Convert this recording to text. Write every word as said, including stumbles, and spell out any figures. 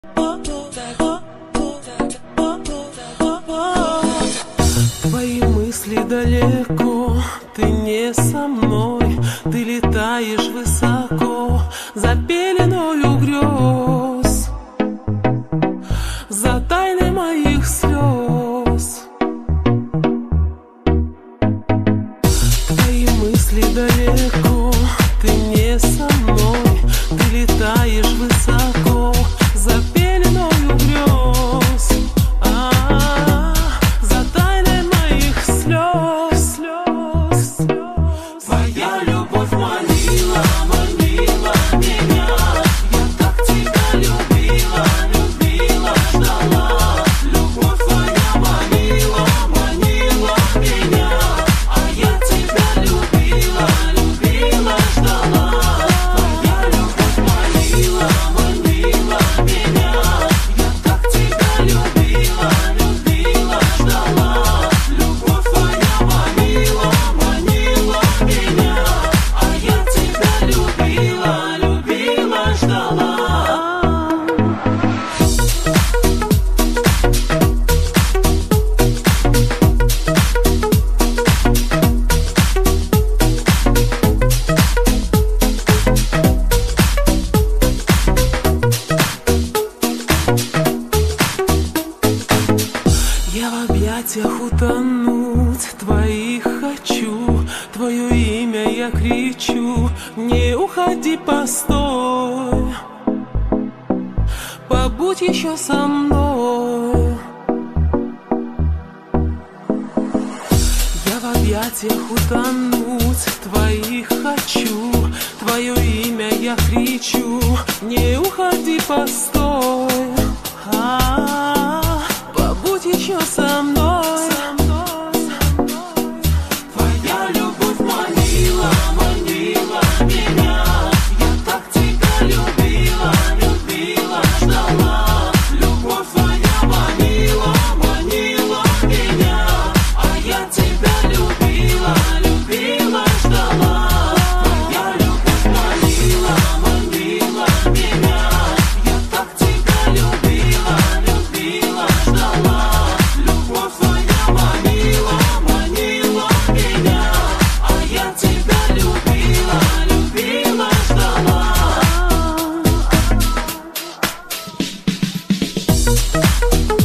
Твои мысли далеко, ты не со мной, ты летаешь высоко за пеленою грез, за тайной моих слез. Твои мысли далеко, ты не со мной, ты летаешь высоко за пеленою грез, а, за тайной моих слез, слез, слез. Твоя любовь манила, манила меня, я так тебя любила, любила, ждала. Любовь твоя манила, манила меня, а я тебя любила, любила, ждала. Твоя любовь манила, манила меня, я так тебя любила, любила, ждала. Любовь твоя манила, манила меня, а я тебя любила, любила, ждала. Я в объятиях утонуть твоих хочу, твое имя я кричу, не уходи, постой, побудь еще со мной. Я в объятиях утонуть твоих хочу, твое имя я кричу, не уходи, постой, а, побудь еще со мной. Твоя любовь манила, манила меня, я так тебя любила, любила, ждала. Любовь твоя манила, манила меня, а я тебя любила, любила, ждала. Твоя любовь манила, манила меня, я так тебя любила, любила, ждала. Любовь твоя манила, манила меня, а я тебя любила, любила, ждала.